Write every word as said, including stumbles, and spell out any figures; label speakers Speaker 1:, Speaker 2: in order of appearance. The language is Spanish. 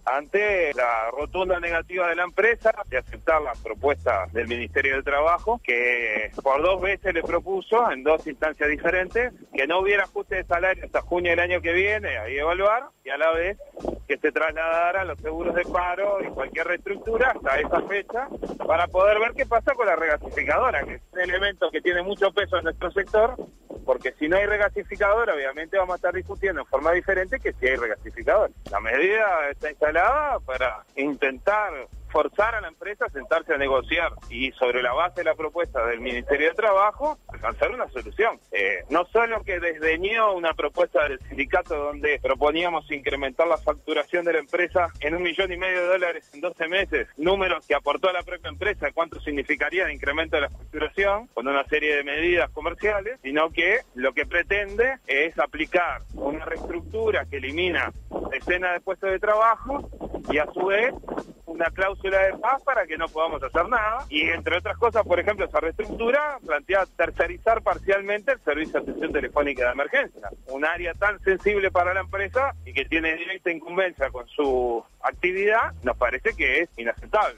Speaker 1: ante la rotunda negativa de la empresa de aceptar la propuesta del Ministerio del Trabajo, que por dos veces le propuso en dos instancias diferentes que no hubiera ajuste de salario hasta junio del año que viene, ahí evaluar, y a la vez que se trasladaran los seguros de paro y cualquier reestructura hasta esa fecha para poder ver qué pasa con la regasificadora, que es un elemento que tiene mucho peso en nuestro sector, porque si no hay regasificadora, obviamente vamos a estar discutiendo en forma diferente que si hay regasificadora. La medida está instalada para intentar forzar a la empresa a sentarse a negociar y sobre la base de la propuesta del Ministerio de Trabajo alcanzar una solución. Eh, no solo que desdeñó una propuesta del sindicato donde proponíamos incrementar la facturación de la empresa en un millón y medio de dólares en doce meses, números que aportó la propia empresa, cuánto significaría el incremento de la facturación con una serie de medidas comerciales, sino que lo que pretende es aplicar una reestructura que elimina decenas de puestos de trabajo y a su vez una cláusula de paz para que no podamos hacer nada. Y entre otras cosas, por ejemplo, esa reestructura plantea tercerizar parcialmente el servicio de atención telefónica de emergencia, un área tan sensible para la empresa y que tiene directa incumbencia con su actividad, nos parece que es inaceptable.